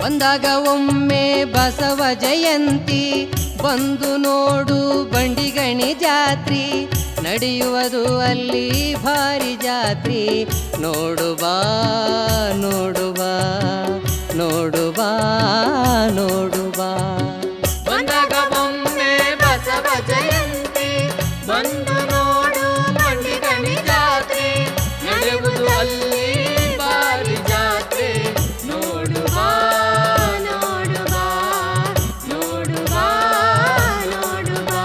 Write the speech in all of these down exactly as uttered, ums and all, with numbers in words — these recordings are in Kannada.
ಬಂದಾಗ ಒಮ್ಮೆ ಬಸವ ಜಯಂತಿ ಬಂದು ನೋಡು ಬಂಡಿಗಣಿ ಜಾತ್ರಿ ನಡೆಯುವುದು ಅಲ್ಲಿ ಭಾರಿ ಜಾತ್ರಿ ನೋಡು ಬಾ ನೋಡು ಬಾ ನೋಡು ಬಾ ನೋಡು ಬಾ ಬಂದಾಗ ಒಮ್ಮೆ ಬಸವ ಜಯಂತಿ ಬಂದು ನೋಡು ಬಂಡಿಗಣಿ ಜಾತ್ರೆ ನಡೆಯುವುದು ಅಲ್ಲಿ ಭಾರಿ ಜಾತ್ರೆ ನೋಡು ಬಾ ನೋಡು ಬಾ ನೋಡು ಬಾ ನೋಡು ಬಾ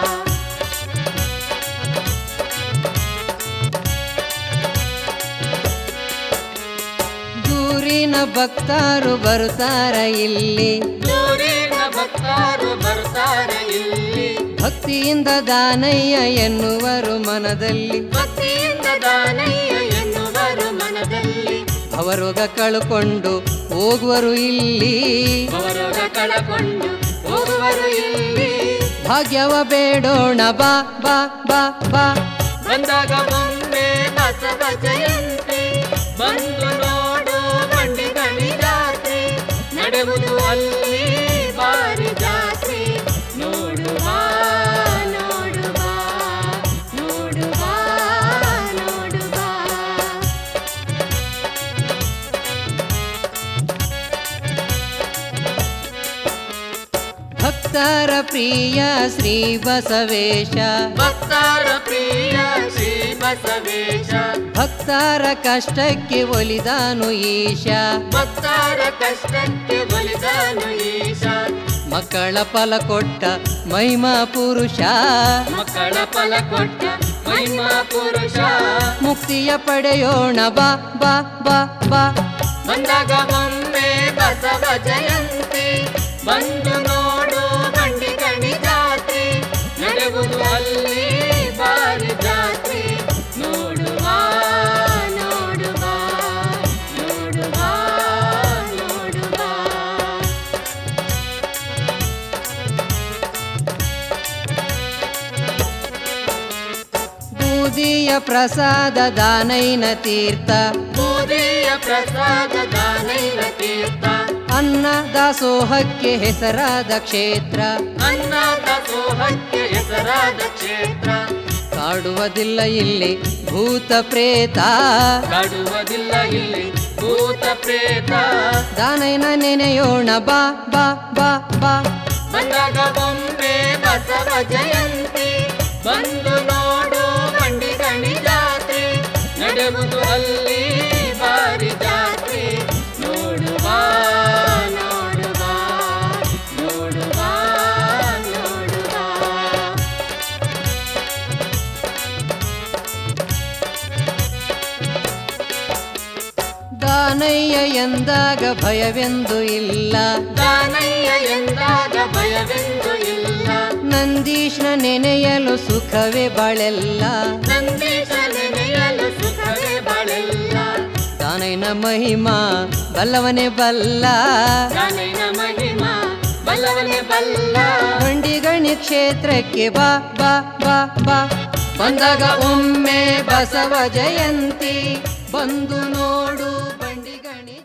ದೂರಿನ ಭಕ್ತರು ಬರುತ್ತಾರ ಇಲ್ಲಿ ದೂರಿನ ಭಕ್ತರು ಬರ್ತಾರೆ ಇಲ್ಲಿ ಭಕ್ತಿಯಿಂದ ದಾನಯ್ಯ ಎನ್ನುವರು ಮನದಲ್ಲಿ ಭಕ್ತಿಯಿಂದ ದಾನಯ್ಯ ಎನ್ನುವರು ಮನದಲ್ಲಿ ಅವರೋಗ ಕಳುಕೊಂಡು ಹೋಗುವರು ಇಲ್ಲಿ ಅವರೋಗ ಕಳಕೊಂಡು ಹೋಗುವರು ಇಲ್ಲಿ ಭಾಗ್ಯವ ಬೇಡೋಣ ಬಾ ಬಾ ಬಾ ಬಾ ಬಂದಾಗ ಒಮ್ಮೆ ಬಸವ ಜಯಂತಿ ಬಂದು ನೋಡು ಬಂಡಿಗಣಿ ಜಾತ್ರೆ ನಡೆಯುವುದು ಅಲ್ಲಿ ಭಾರಿ ಜಾತ್ರೆ ನೋಡು ಬಾ ನೋಡು ಬಾ ನೋಡು ಬಾ ನೋಡು ಬಾ ಭಕ್ತರ ಪ್ರಿಯ ಶ್ರೀ ಬಸವೇಶ ಭಕ್ತರ ಪ್ರಿಯ ಶ್ರೀ ಬಸವೇಶ ಭಕ್ತರ ಕಷ್ಟಕ್ಕೆ ಒಲಿದಾನು ಈಶ ಭಕ್ತರ ಕಷ್ಟಕ್ಕೆ ಒಲಿದನು ಈಶ ಮಕ್ಕಳ ಫಲ ಕೊಟ್ಟ ಮಹಿಮಾ ಪುರುಷ ಮಕ್ಕಳ ಫಲ ಕೊಟ್ಟ ಮಹಿಮಾ ಪುರುಷ ಮುಕ್ತಿಯ ಪಡೆಯೋಣ ಬಾ ಬಾ ಬಾ ಬಾ ಬಂದಾಗ ಒಮ್ಮೆ ಬಸವ ಜಯಂತಿ ಬಂದು ನೋಡು ಬಂಡಿಗಣಿ ಜಾತ್ರೆ ನಡೆಯುವುದು ಅಲ್ಲಿ ಭಾರಿ ಜಾತ್ರೆ ನೋಡು ಬಾ ನೋಡು ಬಾ ನೋಡು ಬಾ ನೋಡು ಬಾ ಬೂದಿಯ ಪ್ರಸಾದ ದಾನೈನ ತೀರ್ಥ ಬೂದಿಯ ಪ್ರಸಾದ ದಾನೈನ ತೀರ್ಥ ಅನ್ನ ದಾಸೋಹಕ್ಕೆ ಹೆಸರಾದ ಕ್ಷೇತ್ರ ಅನ್ನ ದಾಸೋಹಕ್ಕೆ ಹೆಸರಾದ ಕ್ಷೇತ್ರ ಕಾಡುವುದಿಲ್ಲ ಇಲ್ಲಿ ಭೂತ ಪ್ರೇತ ಕಾಡುವುದಿಲ್ಲ ಇಲ್ಲಿ ಭೂತ ಪ್ರೇತ ದಾನೈನ ನೆನೆಯೋಣ ಬಾ ಬಾ ಬಾ ಬಾ ಬಂದಾಗ ಒಮ್ಮೆ ಬಸವ ಜಯಂತಿ ಬಂದು ನೋಡು ಬಂಡಿಗಣಿ ಜಾತ್ರೆ ನಡೆಯುವುದು ಅಲ್ಲಿ ಭಾರಿ ಜಾತ್ರೆ ನೋಡು ಬಾ ನೋಡು ಬಾ ನೋಡು ಬಾ ನೋಡು ಬಾ ದಾನಯ್ಯ ಎಂದಾಗ ಭಯವೆಂದು ಇಲ್ಲ ದಾನಯ್ಯ ಎಂದಾಗ ಭಯವೆಂದು ಇಲ್ಲ ನಂದೀಶ್ನ ನೆನೆಯಲು ಸುಖವೇ ಬಾಳೆಲ್ಲ ನಂದೀಶ ನೆನೆಯಲು ಸುಖವೇ ಬಾಳೆಲ್ಲ ದಾನೈನ ಮಹಿಮಾ ಬಲ್ಲವನೇ ಬಲ್ಲ ದಾನೈನ ಮಹಿಮಾ ಬಲ್ಲವನೇ ಬಲ್ಲ ಬಂಡಿಗಣಿ ಕ್ಷೇತ್ರಕ್ಕೆ ಬಾ ಬಾ ಬಾ ಬಾ ಬಂದಾಗ ಒಮ್ಮೆ ಬಸವ ಜಯಂತಿ ಬಂದು ನೋಡು